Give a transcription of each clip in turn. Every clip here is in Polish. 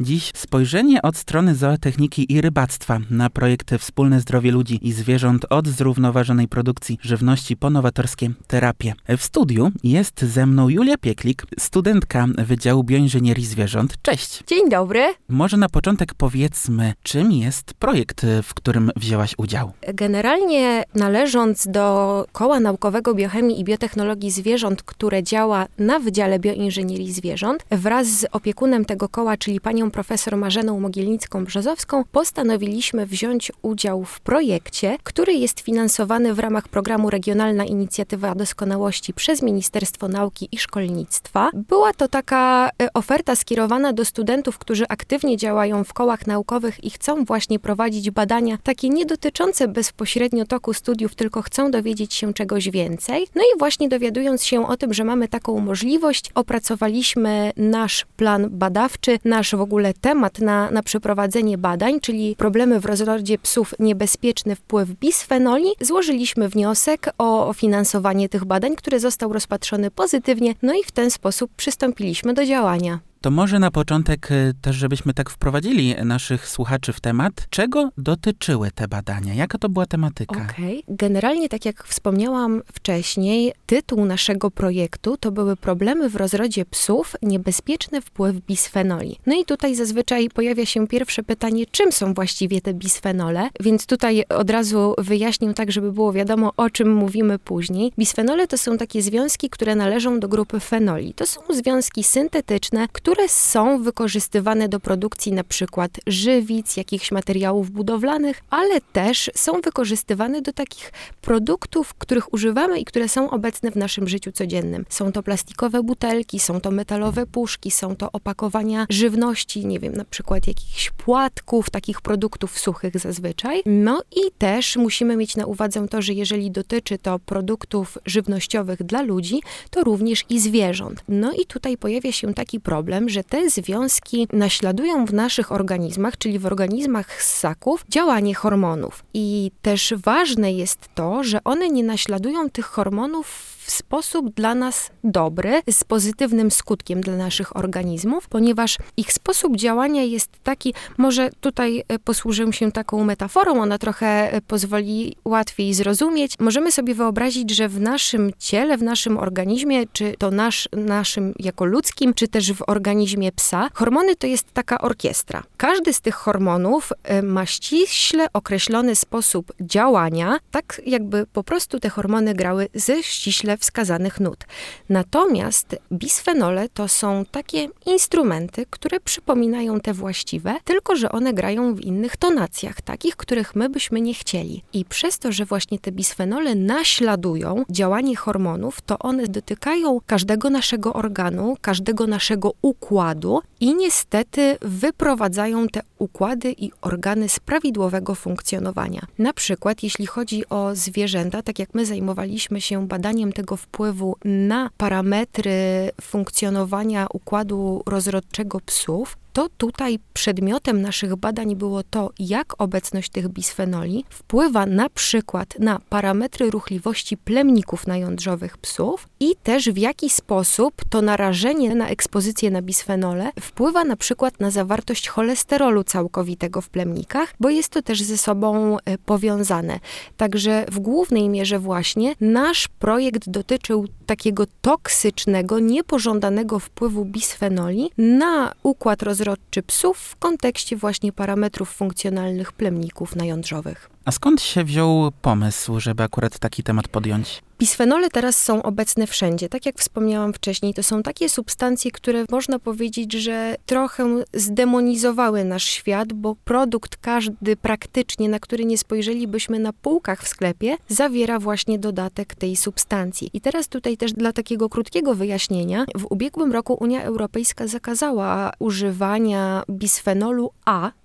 Dziś spojrzenie od strony zootechniki i rybactwa na projekt Wspólne zdrowie ludzi i zwierząt od zrównoważonej produkcji żywności po nowatorskie terapie. W studiu jest ze mną Julia Pieklik, studentka Wydziału Bioinżynierii Zwierząt. Cześć! Dzień dobry! Może na początek powiedzmy, czym jest projekt, w którym wzięłaś udział? Generalnie należąc do Koła Naukowego Biochemii i Biotechnologii Zwierząt, które działa na Wydziale Bioinżynierii Zwierząt, wraz z opiekunem tego koła, czyli panią profesor Marzeną Mogielnicką-Brzozowską, postanowiliśmy wziąć udział w projekcie, który jest finansowany w ramach programu Regionalna Inicjatywa Doskonałości przez Ministerstwo Nauki i Szkolnictwa. Była to taka oferta skierowana do studentów, którzy aktywnie działają w kołach naukowych i chcą właśnie prowadzić badania takie nie dotyczące bezpośrednio toku studiów, tylko chcą dowiedzieć się czegoś więcej. No i właśnie dowiadując się o tym, że mamy taką możliwość, opracowaliśmy nasz plan badawczy, nasz w ogóle temat na przeprowadzenie badań, czyli problemy w rozrodzie psów, niebezpieczny wpływ bisfenoli. Złożyliśmy wniosek o finansowanie tych badań, który został rozpatrzony pozytywnie, no i w ten sposób przystąpiliśmy do działania. To może na początek też, żebyśmy tak wprowadzili naszych słuchaczy w temat, czego dotyczyły te badania? Jaka to była tematyka? Okej. Generalnie, tak jak wspomniałam wcześniej, tytuł naszego projektu to były problemy w rozrodzie psów, niebezpieczny wpływ bisfenoli. No i tutaj zazwyczaj pojawia się pierwsze pytanie, czym są właściwie te bisfenole? Więc tutaj od razu wyjaśnię tak, żeby było wiadomo, o czym mówimy później. Bisfenole to są takie związki, które należą do grupy fenoli. To są związki syntetyczne, które są wykorzystywane do produkcji na przykład żywic, jakichś materiałów budowlanych, ale też są wykorzystywane do takich produktów, których używamy i które są obecne w naszym życiu codziennym. Są to plastikowe butelki, są to metalowe puszki, są to opakowania żywności, nie wiem, na przykład jakichś płatków, takich produktów suchych zazwyczaj. No i też musimy mieć na uwadze to, że jeżeli dotyczy to produktów żywnościowych dla ludzi, to również i zwierząt. No i tutaj pojawia się taki problem, że te związki naśladują w naszych organizmach, czyli w organizmach ssaków, działanie hormonów. I też ważne jest to, że one nie naśladują tych hormonów w sposób dla nas dobry, z pozytywnym skutkiem dla naszych organizmów, ponieważ ich sposób działania jest taki, może tutaj posłużę się taką metaforą, ona trochę pozwoli łatwiej zrozumieć. Możemy sobie wyobrazić, że w naszym ciele, w naszym organizmie, czy to naszym jako ludzkim, czy też w organizmie psa, hormony to jest taka orkiestra. Każdy z tych hormonów ma ściśle określony sposób działania, tak jakby po prostu te hormony grały ze ściśle wskazanych nut. Natomiast bisfenole to są takie instrumenty, które przypominają te właściwe, tylko że one grają w innych tonacjach, takich, których my byśmy nie chcieli. I przez to, że właśnie te bisfenole naśladują działanie hormonów, to one dotykają każdego naszego organu, każdego naszego układu i niestety wyprowadzają te układy i organy z prawidłowego funkcjonowania. Na przykład, jeśli chodzi o zwierzęta, tak jak my zajmowaliśmy się badaniem tego wpływu na parametry funkcjonowania układu rozrodczego psów, to tutaj przedmiotem naszych badań było to, jak obecność tych bisfenoli wpływa na przykład na parametry ruchliwości plemników najądrzowych psów i też w jaki sposób to narażenie na ekspozycję na bisfenole wpływa na przykład na zawartość cholesterolu całkowitego w plemnikach, bo jest to też ze sobą powiązane. Także w głównej mierze właśnie nasz projekt dotyczył takiego toksycznego, niepożądanego wpływu bisfenoli na układ rozrodczy psów w kontekście właśnie parametrów funkcjonalnych plemników najądrzowych. A skąd się wziął pomysł, żeby akurat taki temat podjąć? Bisfenole teraz są obecne wszędzie. Tak jak wspomniałam wcześniej, to są takie substancje, które można powiedzieć, że trochę zdemonizowały nasz świat, bo produkt każdy praktycznie, na który nie spojrzelibyśmy na półkach w sklepie, zawiera właśnie dodatek tej substancji. I teraz tutaj też dla takiego krótkiego wyjaśnienia, w ubiegłym roku Unia Europejska zakazała używania bisfenolu A,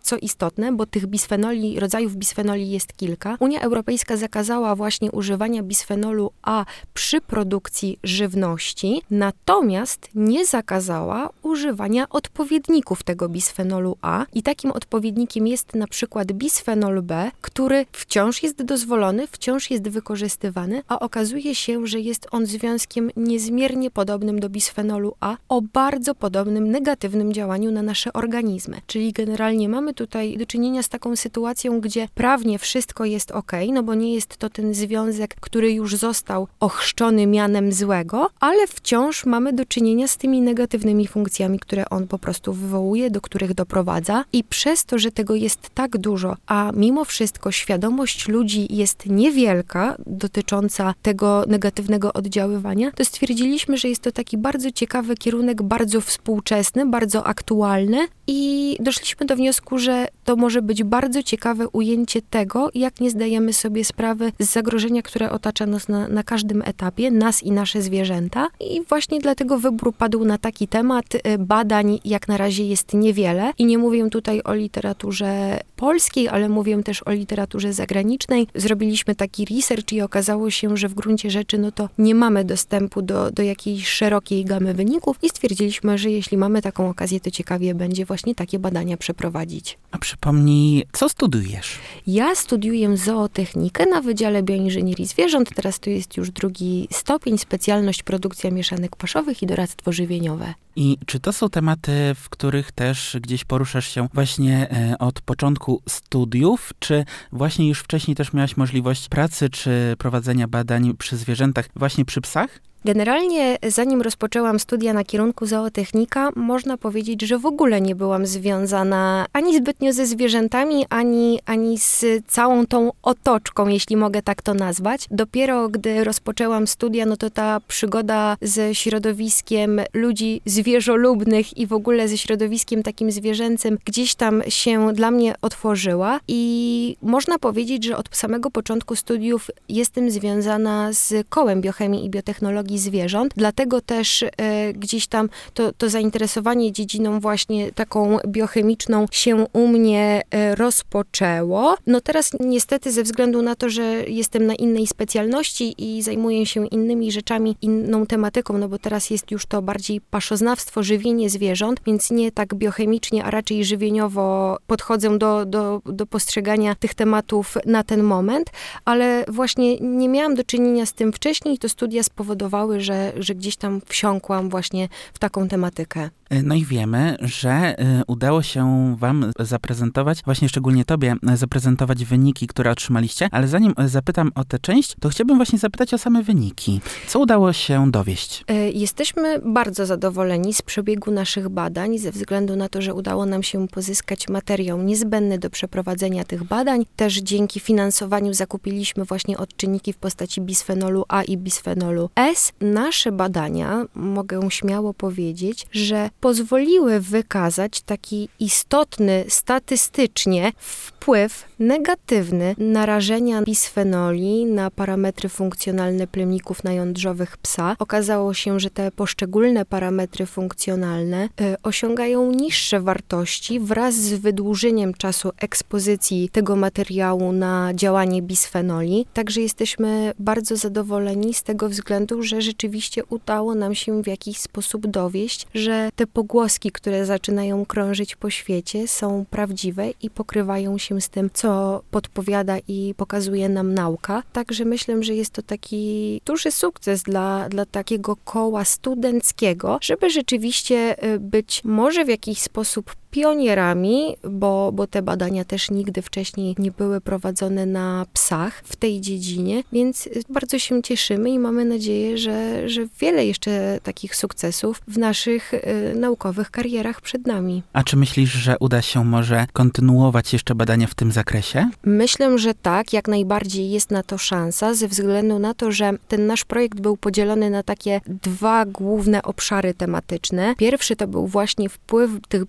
co istotne, bo tych bisfenoli, rodzajów bisfenoli jest kilka. Unia Europejska zakazała właśnie używania bisfenolu A przy produkcji żywności, natomiast nie zakazała używania odpowiedników tego bisfenolu A i takim odpowiednikiem jest na przykład bisfenol B, który wciąż jest dozwolony, wciąż jest wykorzystywany, a okazuje się, że jest on związkiem niezmiernie podobnym do bisfenolu A o bardzo podobnym negatywnym działaniu na nasze organizmy. Czyli generalnie mamy tutaj do czynienia z taką sytuacją, gdzie prawnie wszystko jest okej, no bo nie jest to ten związek, który już został ochrzczony mianem złego, ale wciąż mamy do czynienia z tymi negatywnymi funkcjami, które on po prostu wywołuje, do których doprowadza i przez to, że tego jest tak dużo, a mimo wszystko świadomość ludzi jest niewielka dotycząca tego negatywnego oddziaływania, to stwierdziliśmy, że jest to taki bardzo ciekawy kierunek, bardzo współczesny, bardzo aktualny i doszliśmy do wniosku, że to może być bardzo ciekawe ujęcie tego, jak nie zdajemy sobie sprawy z zagrożenia, które otacza nas na każdym etapie, nas i nasze zwierzęta. I właśnie dlatego wybór padł na taki temat. Badań jak na razie jest niewiele i nie mówię tutaj o literaturze polskiej, ale mówię też o literaturze zagranicznej. Zrobiliśmy taki research i okazało się, że w gruncie rzeczy no to nie mamy dostępu do jakiejś szerokiej gamy wyników i stwierdziliśmy, że jeśli mamy taką okazję, to ciekawie będzie właśnie takie badania przeprowadzić. A przypomnij, co studiujesz? Ja studiuję zootechnikę na Wydziale Bioinżynierii Zwierząt. Teraz to jest już 2. stopień, specjalność produkcja mieszanek paszowych i doradztwo żywieniowe. I czy to są tematy, w których też gdzieś poruszasz się właśnie od początku studiów, czy właśnie już wcześniej też miałaś możliwość pracy czy prowadzenia badań przy zwierzętach, właśnie przy psach? Generalnie, zanim rozpoczęłam studia na kierunku zootechnika, można powiedzieć, że w ogóle nie byłam związana ani zbytnio ze zwierzętami, ani z całą tą otoczką, jeśli mogę tak to nazwać. Dopiero gdy rozpoczęłam studia, no to ta przygoda ze środowiskiem ludzi zwierzolubnych i w ogóle ze środowiskiem takim zwierzęcym gdzieś tam się dla mnie otworzyła i można powiedzieć, że od samego początku studiów jestem związana z kołem biochemii i biotechnologii zwierząt, dlatego też gdzieś tam to zainteresowanie dziedziną właśnie taką biochemiczną się u mnie rozpoczęło. No teraz niestety ze względu na to, że jestem na innej specjalności i zajmuję się innymi rzeczami, inną tematyką, no bo teraz jest już to bardziej paszoznawstwo, żywienie zwierząt, więc nie tak biochemicznie, a raczej żywieniowo podchodzę do postrzegania tych tematów na ten moment, ale właśnie nie miałam do czynienia z tym wcześniej i to studia spowodowały, że gdzieś tam wsiąkłam właśnie w taką tematykę. No i wiemy, że udało się wam zaprezentować, właśnie szczególnie tobie, zaprezentować wyniki, które otrzymaliście, ale zanim zapytam o tę część, to chciałbym właśnie zapytać o same wyniki. Co udało się dowieść? Jesteśmy bardzo zadowoleni z przebiegu naszych badań, ze względu na to, że udało nam się pozyskać materiał niezbędny do przeprowadzenia tych badań. Też dzięki finansowaniu zakupiliśmy właśnie odczynniki w postaci bisfenolu A i bisfenolu S. Nasze badania, mogę śmiało powiedzieć, że pozwoliły wykazać taki istotny statystycznie wpływ negatywny narażenia bisfenoli na parametry funkcjonalne plemników najądrzowych psa. Okazało się, że te poszczególne parametry funkcjonalne osiągają niższe wartości wraz z wydłużeniem czasu ekspozycji tego materiału na działanie bisfenoli. Także jesteśmy bardzo zadowoleni z tego względu, że rzeczywiście udało nam się w jakiś sposób dowieść, że te pogłoski, które zaczynają krążyć po świecie, są prawdziwe i pokrywają się z tym, co podpowiada i pokazuje nam nauka. Także myślę, że jest to taki duży sukces dla takiego koła studenckiego, żeby rzeczywiście być może w jakiś sposób pionierami, bo te badania też nigdy wcześniej nie były prowadzone na psach w tej dziedzinie, więc bardzo się cieszymy i mamy nadzieję, że wiele jeszcze takich sukcesów w naszych naukowych karierach przed nami. A czy myślisz, że uda się może kontynuować jeszcze badania w tym zakresie? Myślę, że tak, jak najbardziej jest na to szansa, ze względu na to, że ten nasz projekt był podzielony na takie 2 główne obszary tematyczne. Pierwszy to był właśnie wpływ tych bisfenoli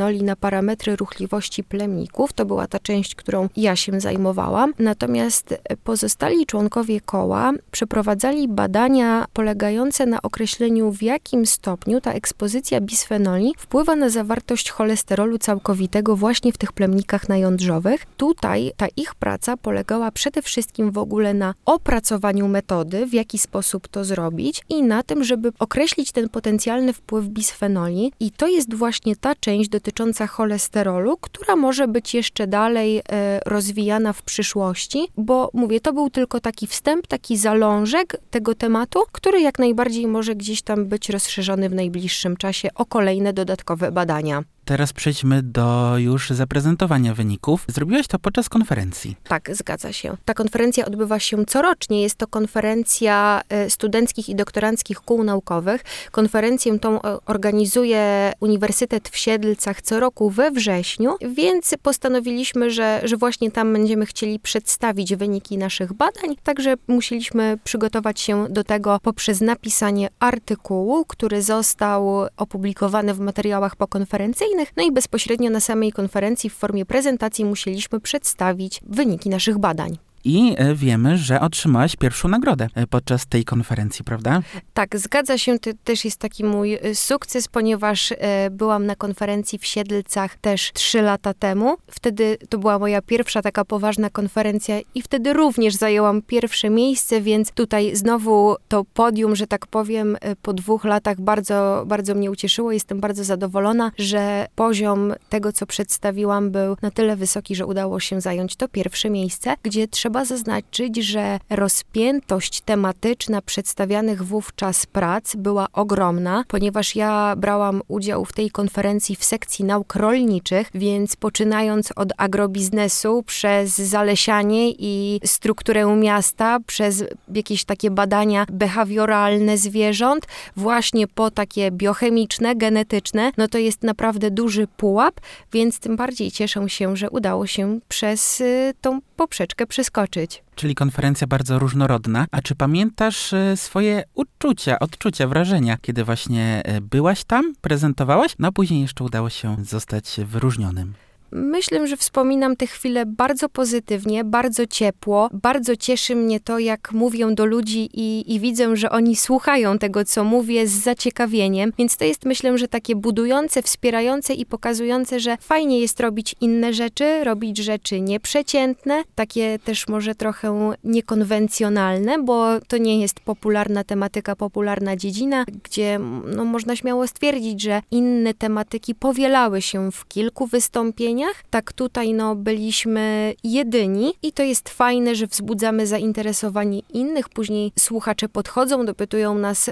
bisfenoli na parametry ruchliwości plemników. To była ta część, którą ja się zajmowałam. Natomiast pozostali członkowie koła przeprowadzali badania polegające na określeniu, w jakim stopniu ta ekspozycja bisfenoli wpływa na zawartość cholesterolu całkowitego właśnie w tych plemnikach najądrzowych. Tutaj ta ich praca polegała przede wszystkim w ogóle na opracowaniu metody, w jaki sposób to zrobić i na tym, żeby określić ten potencjalny wpływ bisfenoli. I to jest właśnie ta część dotycząca cholesterolu, która może być jeszcze dalej rozwijana w przyszłości, bo mówię, to był tylko taki wstęp, taki zalążek tego tematu, który jak najbardziej może gdzieś tam być rozszerzony w najbliższym czasie o kolejne dodatkowe badania. Teraz przejdźmy do już zaprezentowania wyników. Zrobiłaś to podczas konferencji. Tak, zgadza się. Ta konferencja odbywa się corocznie. Jest to konferencja studenckich i doktoranckich kół naukowych. Konferencję tą organizuje Uniwersytet w Siedlcach co roku we wrześniu, więc postanowiliśmy, że właśnie tam będziemy chcieli przedstawić wyniki naszych badań, także musieliśmy przygotować się do tego poprzez napisanie artykułu, który został opublikowany w materiałach pokonferencyjnych. No i bezpośrednio na samej konferencji w formie prezentacji musieliśmy przedstawić wyniki naszych badań. I wiemy, że otrzymałaś pierwszą nagrodę podczas tej konferencji, prawda? Tak, zgadza się. To też jest taki mój sukces, ponieważ byłam na konferencji w Siedlcach też 3 lata temu. Wtedy to była moja pierwsza taka poważna konferencja i wtedy również zajęłam pierwsze miejsce, więc tutaj znowu to podium, że tak powiem, po 2 latach bardzo, bardzo mnie ucieszyło. Jestem bardzo zadowolona, że poziom tego, co przedstawiłam, był na tyle wysoki, że udało się zająć to pierwsze miejsce, gdzie trzeba zaznaczyć, że rozpiętość tematyczna przedstawianych wówczas prac była ogromna, ponieważ ja brałam udział w tej konferencji w sekcji nauk rolniczych, więc poczynając od agrobiznesu, przez zalesianie i strukturę miasta, przez jakieś takie badania behawioralne zwierząt, właśnie po takie biochemiczne, genetyczne, no to jest naprawdę duży pułap, więc tym bardziej cieszę się, że udało się przez tą poprzeczkę przeskoczyć. Czyli konferencja bardzo różnorodna. A czy pamiętasz swoje odczucia, wrażenia, kiedy właśnie byłaś tam, prezentowałaś, no a później jeszcze udało się zostać wyróżnionym? Myślę, że wspominam te chwile bardzo pozytywnie, bardzo ciepło. Bardzo cieszy mnie to, jak mówię do ludzi i widzę, że oni słuchają tego, co mówię z zaciekawieniem. Więc to jest, myślę, że takie budujące, wspierające i pokazujące, że fajnie jest robić inne rzeczy, robić rzeczy nieprzeciętne, takie też może trochę niekonwencjonalne, bo to nie jest popularna tematyka, popularna dziedzina, gdzie no, można śmiało stwierdzić, że inne tematyki powielały się w kilku wystąpieniach. Tak tutaj byliśmy jedyni i to jest fajne, że wzbudzamy zainteresowanie innych. Później słuchacze podchodzą, dopytują nas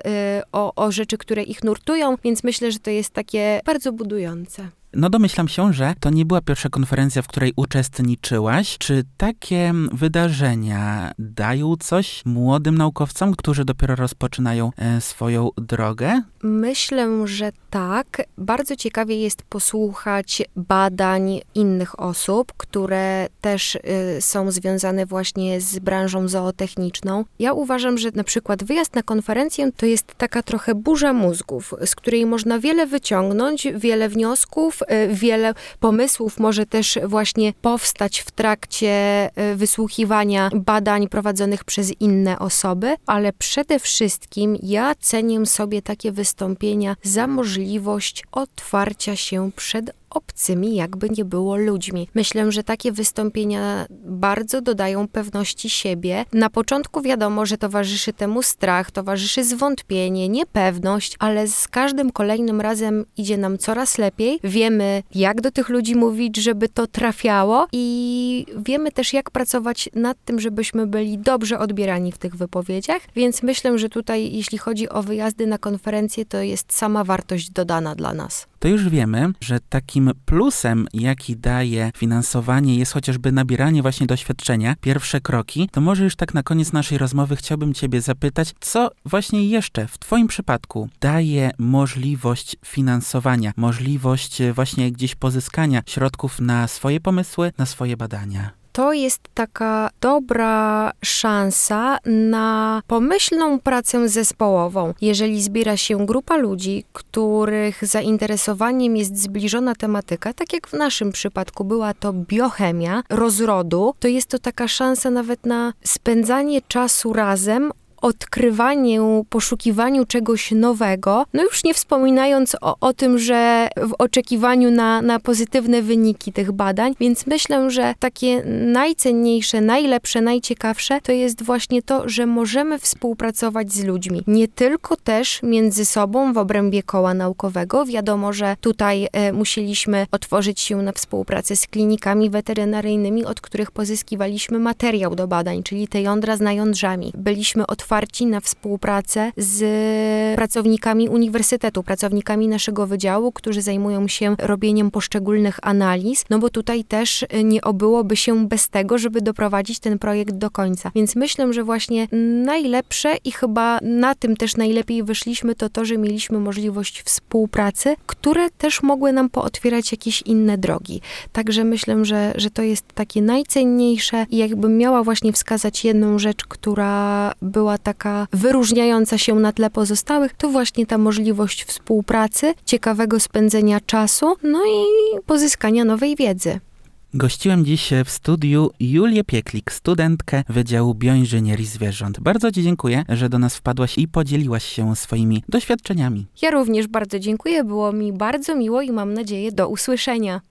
o rzeczy, które ich nurtują, więc myślę, że to jest takie bardzo budujące. No domyślam się, że to nie była pierwsza konferencja, w której uczestniczyłaś. Czy takie wydarzenia dają coś młodym naukowcom, którzy dopiero rozpoczynają swoją drogę? Myślę, że tak. Bardzo ciekawie jest posłuchać badań innych osób, które też są związane właśnie z branżą zootechniczną. Ja uważam, że na przykład wyjazd na konferencję to jest taka trochę burza mózgów, z której można wiele wyciągnąć, wiele wniosków, wiele pomysłów może też właśnie powstać w trakcie wysłuchiwania badań prowadzonych przez inne osoby, ale przede wszystkim ja cenię sobie takie wystąpienia za możliwość otwarcia się przed obcymi, jakby nie było ludźmi. Myślę, że takie wystąpienia bardzo dodają pewności siebie. Na początku wiadomo, że towarzyszy temu strach, towarzyszy zwątpienie, niepewność, ale z każdym kolejnym razem idzie nam coraz lepiej. Wiemy, jak do tych ludzi mówić, żeby to trafiało i wiemy też, jak pracować nad tym, żebyśmy byli dobrze odbierani w tych wypowiedziach, więc myślę, że tutaj, jeśli chodzi o wyjazdy na konferencje, to jest sama wartość dodana dla nas. To już wiemy, że takim plusem, jaki daje finansowanie, jest chociażby nabieranie właśnie doświadczenia, pierwsze kroki. To może już tak na koniec naszej rozmowy chciałbym Ciebie zapytać, co właśnie jeszcze w Twoim przypadku daje możliwość finansowania, możliwość właśnie gdzieś pozyskania środków na swoje pomysły, na swoje badania? to jest taka dobra szansa na pomyślną pracę zespołową. Jeżeli zbiera się grupa ludzi, których zainteresowaniem jest zbliżona tematyka, tak jak w naszym przypadku była to biochemia rozrodu, to jest to taka szansa nawet na spędzanie czasu razem, odkrywaniu, poszukiwaniu czegoś nowego, no już nie wspominając o tym, że w oczekiwaniu na pozytywne wyniki tych badań, więc myślę, że takie najcenniejsze, najlepsze, najciekawsze to jest właśnie to, że możemy współpracować z ludźmi. Nie tylko też między sobą w obrębie koła naukowego. Wiadomo, że tutaj musieliśmy otworzyć się na współpracę z klinikami weterynaryjnymi, od których pozyskiwaliśmy materiał do badań, czyli te jądra z najądrzami. Byliśmy otwarci na współpracę z pracownikami uniwersytetu, pracownikami naszego wydziału, którzy zajmują się robieniem poszczególnych analiz, no bo tutaj też nie obyłoby się bez tego, żeby doprowadzić ten projekt do końca. Więc myślę, że właśnie najlepsze i chyba na tym też najlepiej wyszliśmy to, że mieliśmy możliwość współpracy, które też mogły nam pootwierać jakieś inne drogi. Także myślę, że to jest takie najcenniejsze i jakbym miała właśnie wskazać jedną rzecz, która była taka wyróżniająca się na tle pozostałych, to właśnie ta możliwość współpracy, ciekawego spędzenia czasu, no i pozyskania nowej wiedzy. Gościłem dziś w studiu Julię Pieklik, studentkę Wydziału Bioinżynierii Zwierząt. Bardzo Ci dziękuję, że do nas wpadłaś i podzieliłaś się swoimi doświadczeniami. Ja również bardzo dziękuję, było mi bardzo miło i mam nadzieję do usłyszenia.